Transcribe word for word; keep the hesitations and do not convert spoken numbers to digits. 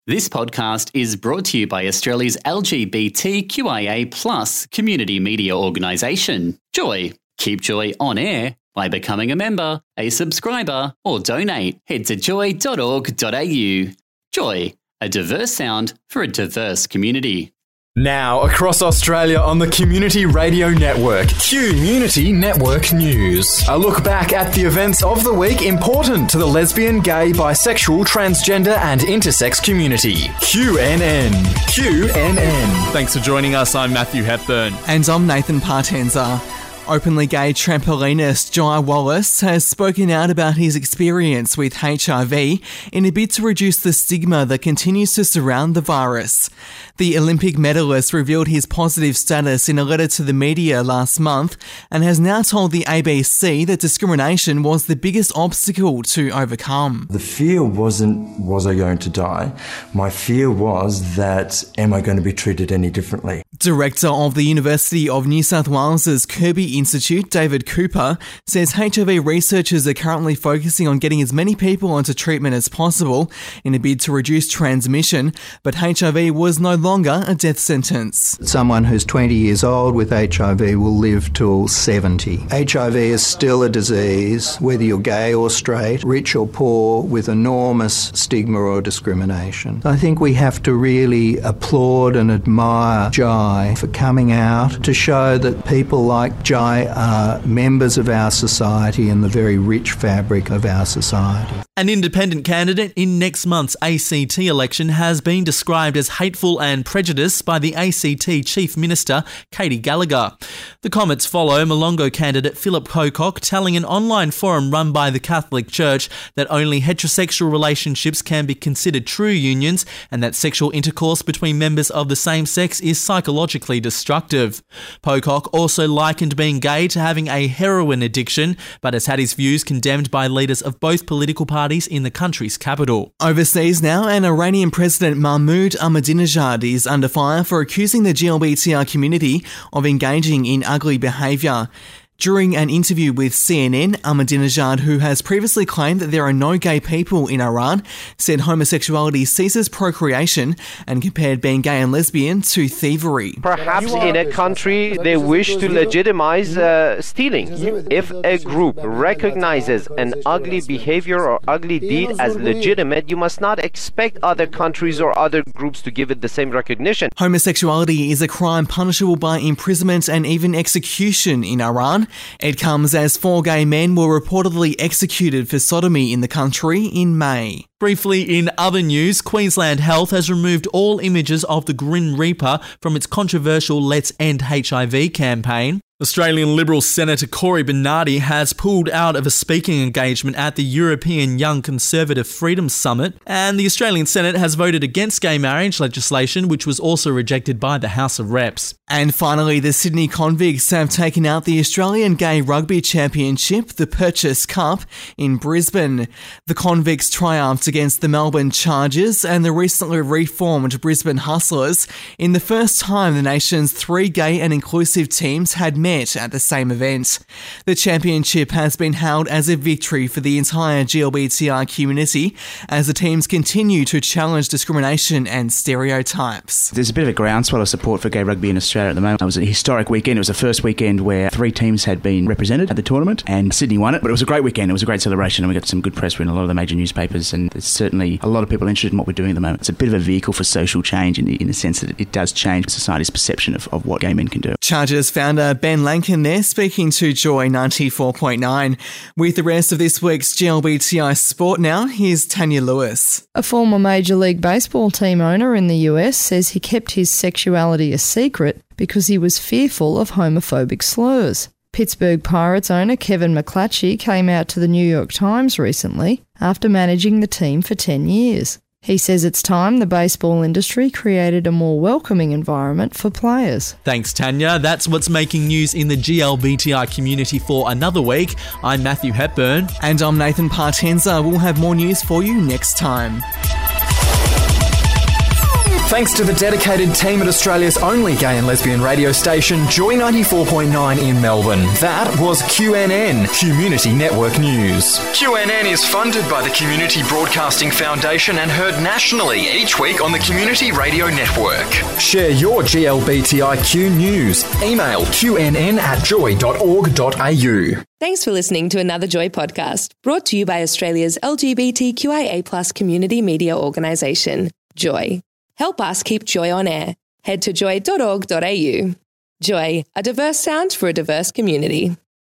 This podcast is brought to you by Australia's L G B T Q I A plus community media organisation, Joy. Keep Joy on air by becoming a member, a subscriber, or donate. Head to joy dot org dot a u. Joy, a diverse sound for a diverse community. Now across Australia on the Community Radio Network, Community Network News. A look back at the events of the week important to the lesbian, gay, bisexual, transgender and intersex community. Q N N. Q N N. Thanks for joining us. I'm Matthew Hepburn. And I'm Nathan Partenza. Openly gay trampolinist Jai Wallace has spoken out about his experience with H I V in a bid to reduce the stigma that continues to surround the virus. The Olympic medalist revealed his positive status in a letter to the media last month and has now told the A B C that discrimination was the biggest obstacle to overcome. The fear wasn't, was I going to die? My fear was that, am I going to be treated any differently? Director of the University of New South Wales's Kirby Institute, David Cooper, says H I V researchers are currently focusing on getting as many people onto treatment as possible in a bid to reduce transmission, but H I V was no longer a death sentence. Someone who's twenty years old with H I V will live till seventy. H I V is still a disease, whether you're gay or straight, rich or poor, with enormous stigma or discrimination. I think we have to really applaud and admire Jai for coming out to show that people like Jai are members of our society and the very rich fabric of our society. An independent candidate in next month's A C T election has been described as hateful and prejudiced by the A C T Chief Minister, Katie Gallagher. The comments follow Molongo candidate Philip Pocock telling an online forum run by the Catholic Church that only heterosexual relationships can be considered true unions and that sexual intercourse between members of the same sex is psychologically destructive. Pocock also likened being gay to having a heroin addiction, but has had his views condemned by leaders of both political parties in the country's capital. Overseas now, and Iranian President Mahmoud Ahmadinejad is under fire for accusing the G L B T I community of engaging in ugly behaviour. During an interview with C N N, Ahmadinejad, who has previously claimed that there are no gay people in Iran, said homosexuality ceases procreation and compared being gay and lesbian to thievery. Perhaps in a country they wish to legitimize uh, stealing. If a group recognizes an ugly behavior or ugly deed as legitimate, you must not expect other countries or other groups to give it the same recognition. Homosexuality is a crime punishable by imprisonment and even execution in Iran. It comes as four gay men were reportedly executed for sodomy in the country in May. Briefly, in other news, Queensland Health has removed all images of the Grim Reaper from its controversial Let's End H I V campaign. Australian Liberal Senator Cory Bernardi has pulled out of a speaking engagement at the European Young Conservative Freedom Summit, and the Australian Senate has voted against gay marriage legislation, which was also rejected by the House of Reps. And finally, the Sydney Convicts have taken out the Australian Gay Rugby Championship, the Purchase Cup, in Brisbane. The Convicts triumphed against the Melbourne Chargers and the recently reformed Brisbane Hustlers in the first time the nation's three gay and inclusive teams had met at the same event. The championship has been hailed as a victory for the entire G L B T I community as the teams continue to challenge discrimination and stereotypes. There's a bit of a groundswell of support for gay rugby in Australia at the moment. It was a historic weekend. It was the first weekend where three teams had been represented at the tournament and Sydney won it, but it was a great weekend. It was a great celebration and we got some good press in a lot of the major newspapers, and there's certainly a lot of people interested in what we're doing at the moment. It's a bit of a vehicle for social change in the, in the sense that it does change society's perception of, of what gay men can do. Chargers founder Ben Lankin there speaking to Joy ninety-four point nine. With the rest of this week's G L B T I sport now, here's Tanya Lewis. A former Major League Baseball team owner in the U S says he kept his sexuality a secret because he was fearful of homophobic slurs. Pittsburgh Pirates owner Kevin McClatchy came out to the New York Times recently after managing the team for ten years. He says it's time the baseball industry created a more welcoming environment for players. Thanks, Tanya. That's what's making news in the G L B T I community for another week. I'm Matthew Hepburn. And I'm Nathan Partenza. We'll have more news for you next time. Thanks to the dedicated team at Australia's only gay and lesbian radio station, Joy ninety-four point nine in Melbourne. That was Q N N, Community Network News. Q N N is funded by the Community Broadcasting Foundation and heard nationally each week on the Community Radio Network. Share your G L B T I Q news. Email Q N N at joy dot org dot a u. Thanks for listening to another Joy podcast, brought to you by Australia's L G B T Q I A plus community media organisation, Joy. Help us keep Joy on air. Head to joy dot org dot a u. Joy, a diverse sound for a diverse community.